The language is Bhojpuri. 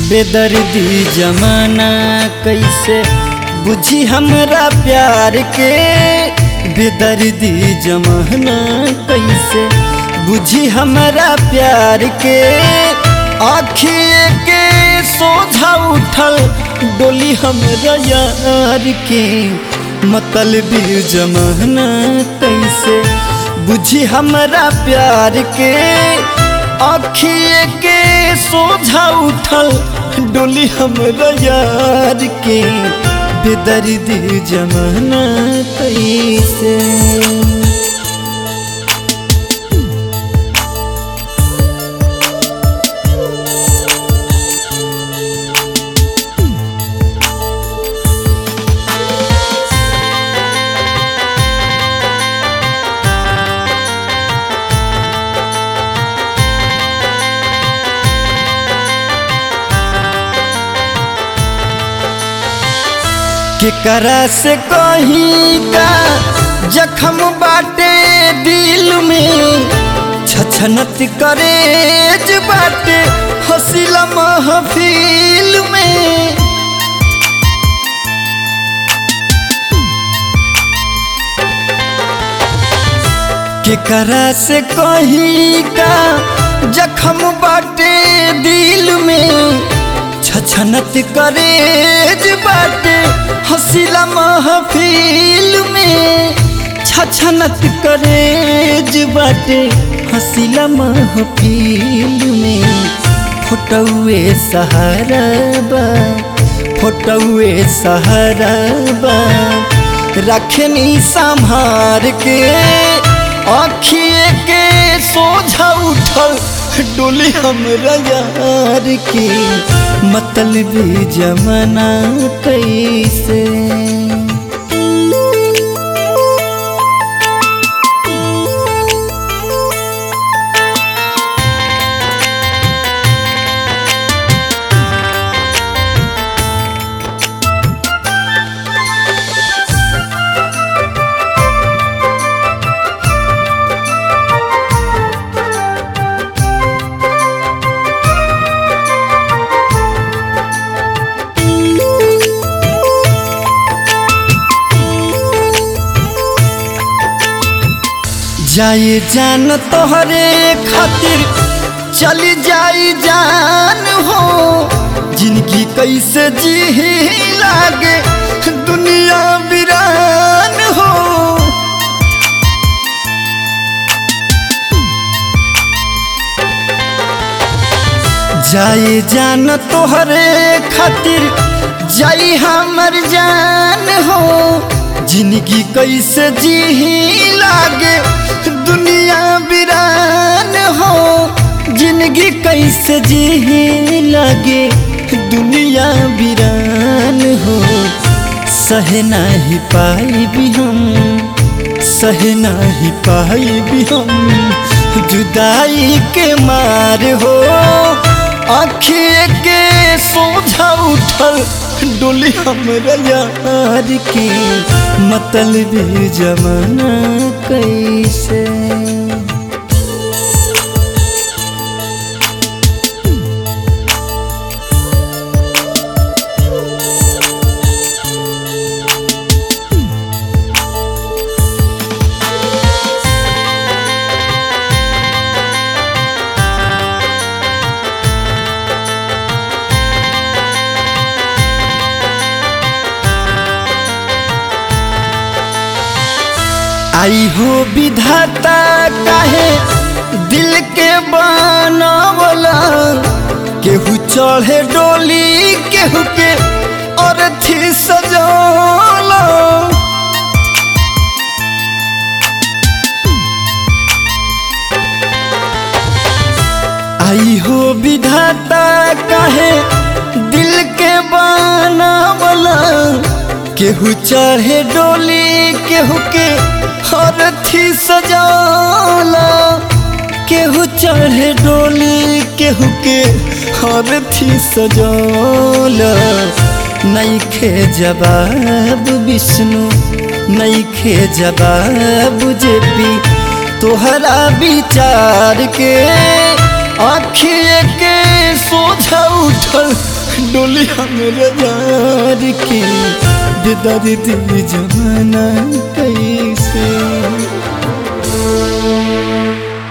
बेदर्दी जमाना कैसे बुझी हमरा प्यार के। बेदर्दी जमाना कैसे बुझी हमरा प्यार के। आँखिए के सोझा उठल डोली हमरा यार के। मतलबी जमाना कैसे बुझी हमरा प्यार के। आँखिए के सोझा उठल डोली हमरा यार के। बेदर्दी जमाना कैसे। केकरा से कहीं का जख्म बाटे दिल में। छछनत करेज बाटे हसीला महफिल में। केकरा से कहीं का जख्म बाटे दिल में। छछनत करेज बाटे हसीला महफिल में। छछनत करेज बाटे हसीला महफिल में। फोटौए सहारा बा फोटौए सहारा बा रखनी संभार के। आँखिए के सोझा उठल डोली हमरा यार के। मतलबी जमाना कैसे। जाए जान तोहरे खातिर चली जाई जान हो। जिंदगी कैसे जी लागे दुनिया वीरान हो। जाए जान तोहरे खातिर जाई हमर जान हो। जिंदगी कैसे जी लागे दुनिया वीरान हो। जिंदगी कैसे जी लागे दुनिया वीरान हो। सह नहीं पाई भी हम सह नहीं पाई भी हम जुदाई के मार हो। आँखिए के सोझा उठल डोली हमरा यार के। मतलबी जमाना कैसे। आई हो विधाता काहे दिल के बनावला। केहू चढ़े डोली केहू के अरथी सजौला। आई हो विधाता काहे दिल के बनावला। केहू चढ़े डोली केहू के अरथी सजौला। केहू चढ़े डोली केहू के अरथी सजौला। नइखे जवाब विष्णु नइखे जवाब जेपी तोहरा विचार के। आँखिए के सोझा उठ बैठल डोली हमरे यार के, बेदर्दी जमाना कैसे।